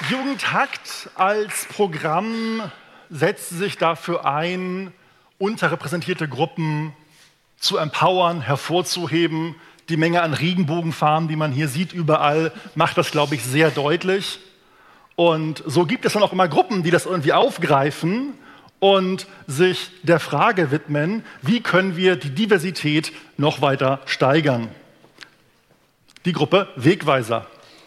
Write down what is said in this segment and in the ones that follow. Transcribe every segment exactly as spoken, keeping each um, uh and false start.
Jugendhakt als Programm setzt sich dafür ein, unterrepräsentierte Gruppen zu empowern, hervorzuheben. Die Menge an Regenbogenfarben, die man hier sieht überall, macht das, glaube ich, sehr deutlich. Und so gibt es dann auch immer Gruppen, die das irgendwie aufgreifen und sich der Frage widmen, wie können wir die Diversität noch weiter steigern. Die Gruppe Wegweiser.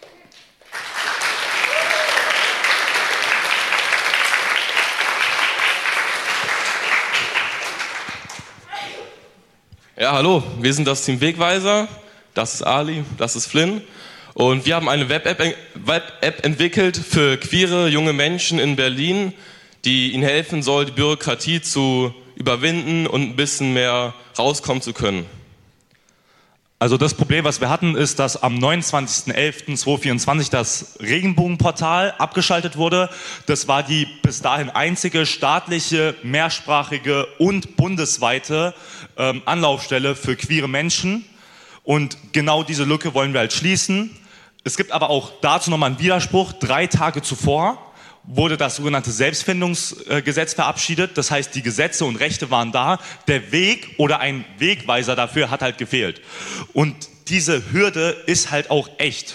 Ja, hallo, wir sind das Team Wegweiser, das ist Ali, das ist Flynn und wir haben eine Web-App, Web-App entwickelt für queere junge Menschen in Berlin, die ihnen helfen soll, die Bürokratie zu überwinden und ein bisschen mehr rauskommen zu können. Also das Problem, was wir hatten, ist, dass am neunundzwanzigsten elften zweitausendvierundzwanzig das Regenbogenportal abgeschaltet wurde. Das war die bis dahin einzige staatliche, mehrsprachige und bundesweite ähm, Anlaufstelle für queere Menschen. Und genau diese Lücke wollen wir halt schließen. Es gibt aber auch dazu nochmal einen Widerspruch. Drei Tage zuvor wurde das sogenannte Selbstfindungsgesetz verabschiedet. Das heißt, die Gesetze und Rechte waren da. Der Weg oder ein Wegweiser dafür hat halt gefehlt. Und diese Hürde ist halt auch echt.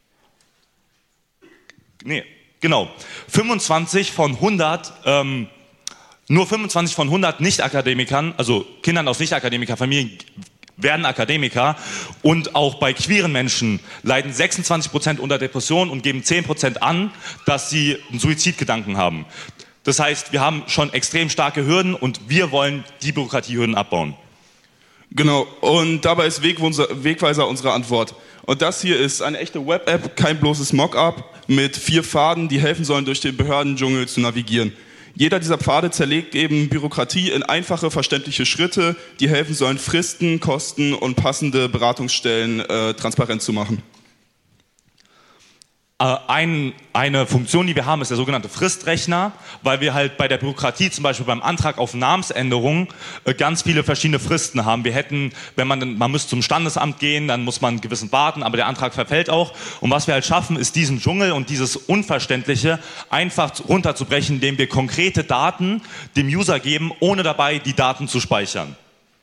Nee, genau. fünfundzwanzig von hundert, ähm, nur fünfundzwanzig von hundert Nicht-Akademikern, also Kindern aus Nicht-Akademiker-Familien, werden Akademiker, und auch bei queeren Menschen leiden sechsundzwanzig Prozent unter Depressionen und geben zehn Prozent an, dass sie einen Suizidgedanken haben. Das heißt, wir haben schon extrem starke Hürden und wir wollen die Bürokratiehürden abbauen. Genau, und dabei ist Wegweiser unsere Antwort. Und das hier ist eine echte Web-App, kein bloßes Mock-up, mit vier Pfaden, die helfen sollen, durch den Behördendschungel zu navigieren. Jeder dieser Pfade zerlegt eben Bürokratie in einfache, verständliche Schritte, die helfen sollen, Fristen, Kosten und passende Beratungsstellen äh, transparent zu machen. Ein, eine Funktion, die wir haben, ist der sogenannte Fristrechner, weil wir halt bei der Bürokratie, zum Beispiel beim Antrag auf Namensänderung, ganz viele verschiedene Fristen haben. Wir hätten, wenn man, man müsste zum Standesamt gehen, dann muss man gewissen warten, aber der Antrag verfällt auch. Und was wir halt schaffen, ist diesen Dschungel und dieses Unverständliche einfach runterzubrechen, indem wir konkrete Daten dem User geben, ohne dabei die Daten zu speichern.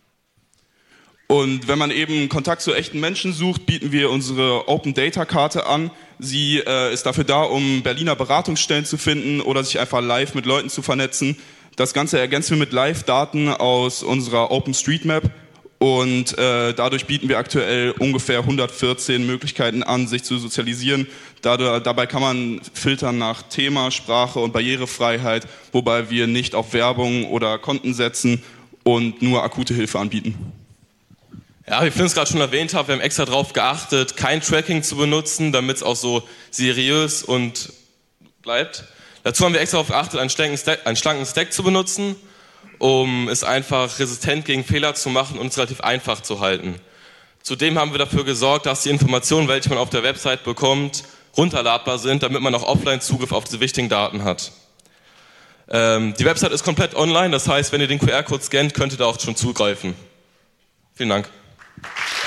Und wenn man eben Kontakt zu echten Menschen sucht, bieten wir unsere Open Data Karte an. Sie äh, ist dafür da, um Berliner Beratungsstellen zu finden oder sich einfach live mit Leuten zu vernetzen. Das Ganze ergänzen wir mit Live-Daten aus unserer OpenStreetMap und äh, dadurch bieten wir aktuell ungefähr hundertvierzehn Möglichkeiten an, sich zu sozialisieren. Dadurch, dabei kann man filtern nach Thema, Sprache und Barrierefreiheit, wobei wir nicht auf Werbung oder Konten setzen und nur akute Hilfe anbieten. Ja, wie Finn es gerade schon erwähnt hat, wir haben extra darauf geachtet, kein Tracking zu benutzen, damit es auch so seriös und bleibt. Dazu haben wir extra darauf geachtet, einen schlanken Stack, einen schlanken Stack zu benutzen, um es einfach resistent gegen Fehler zu machen und es relativ einfach zu halten. Zudem haben wir dafür gesorgt, dass die Informationen, welche man auf der Website bekommt, runterladbar sind, damit man auch offline Zugriff auf diese wichtigen Daten hat. Ähm, die Website ist komplett online, das heißt, wenn ihr den Q R-Code scannt, könnt ihr da auch schon zugreifen. Vielen Dank.